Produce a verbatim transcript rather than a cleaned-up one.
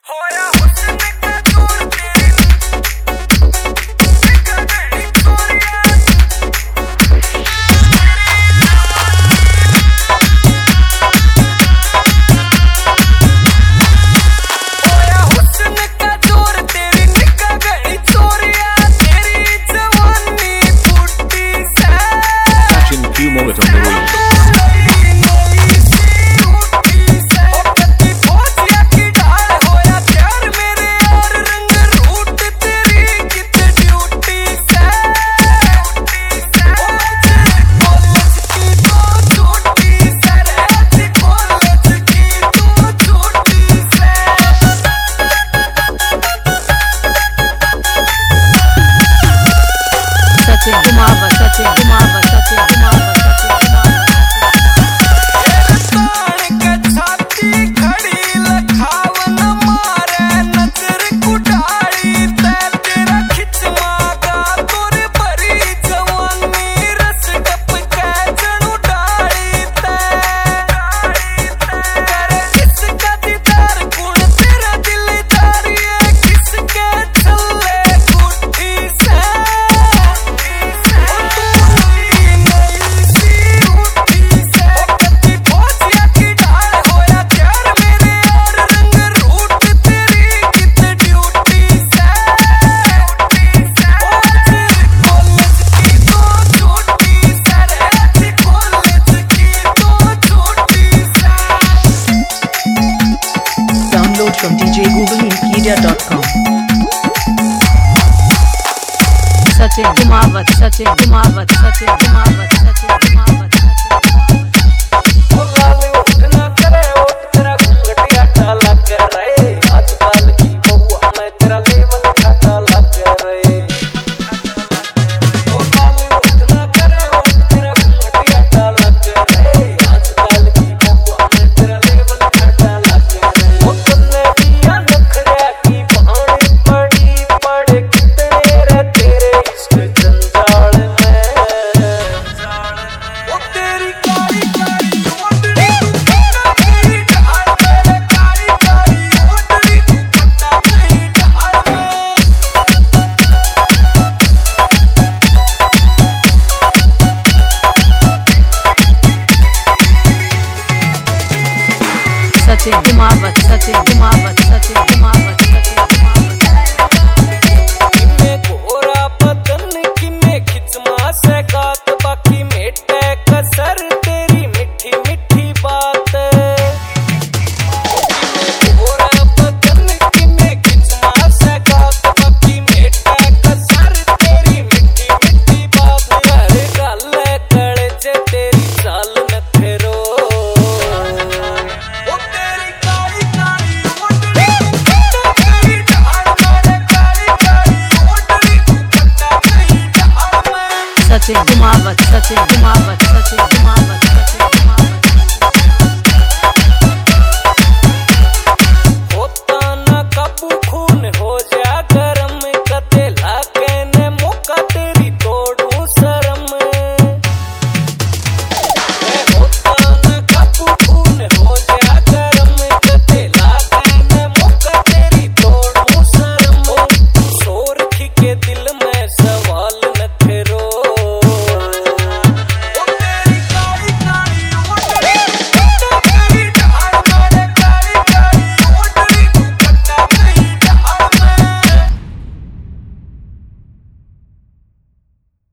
from D J Google Media dot com. Sachin Kumawat, Sachin Kumawat, Sachin Kumawat, Sachin Kumawat, Sachin Kumawat, Sachin Kumawat, Sachin Kumawat, Sachin Kumawat. किमे गोरा बदन किमे खिचमा से गात बाकी मेटे कसर तेरी मिठी मिठी बात। गोरा बदन किमे खिचमा से गात बाकी मेटे कसर तेरी मिठी मिठी बात। हर गल कड़े च तेरी चाल नखरो Sachin Kumawat, Sachin Kumawat, Sachin